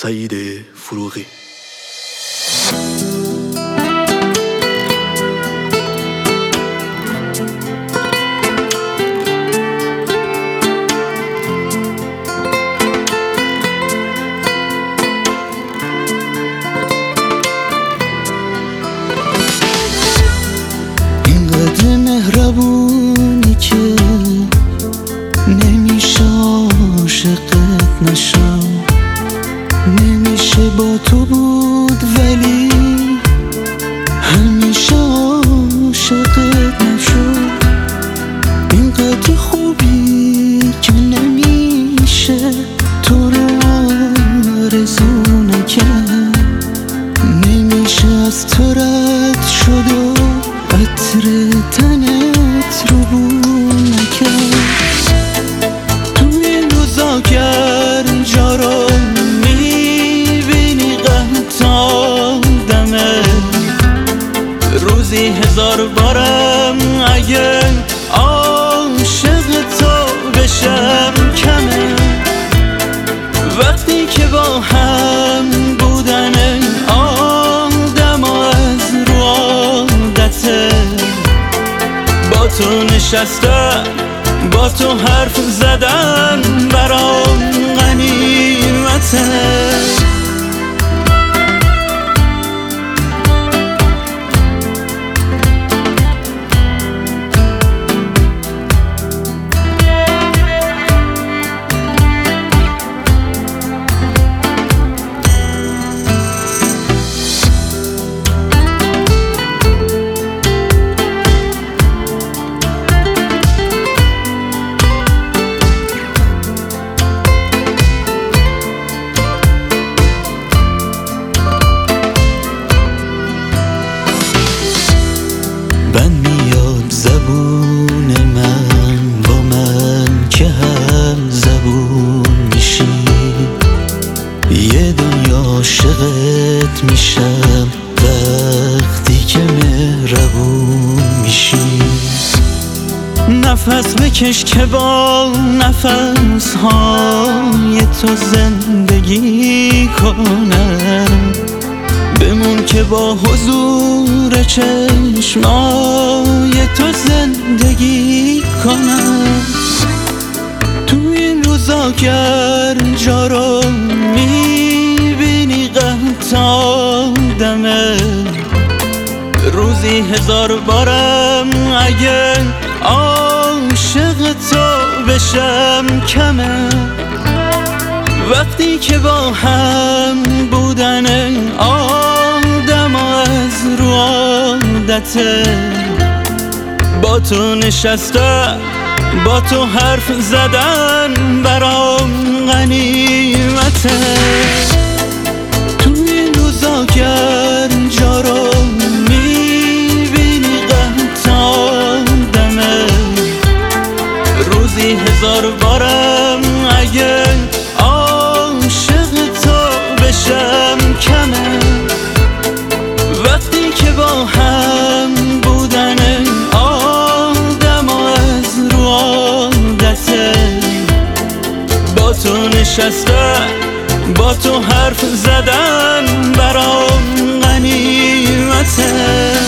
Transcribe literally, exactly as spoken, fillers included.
سعید فروغی. اینقدر مهربونی که نمیشه عاشقت نشم، نمیشه با تو بود ولی همیشه عاشقت نشد. اینقدر خوبی که نمیشه تو رو آرزو نکرد، نمیشه از تو رد شد و عطر تنت رو بو نکرد. توی این روزا گرجا رو میبینی قطع آدمه، روزی هزار بارم اگه عاشق تو بشم کمه. وقتی که با هم بودن آدم از رو عادته، با تو نشستن با تو حرف زدن برام غنیمته. بند میاد زبون من با من که هم زبون میشی، یه دنیا عاشقت میشم وقتی که مهربون میشی. نفس بکش که با نفس های تو زندگی کنم، بمون که با حضور چشمای تو زندگی کنم. تو این روزا گرجا رو میبینی قطع آدمه، روزی هزار بارم اگه عاشق تو بشم کمه. وقتی که با هم بودن آدم از رو عادته، با تو نشستن با تو حرف زدن برام غنیمته. تو این روزا گرجا رو میبینی قطع آدمه، روزی هزار بارم اگه عاشق تو بشم کمه. وقتی که با هم بودن آدم از رو عادته، با تو نشستن با تو حرف زدن برام غنیمته.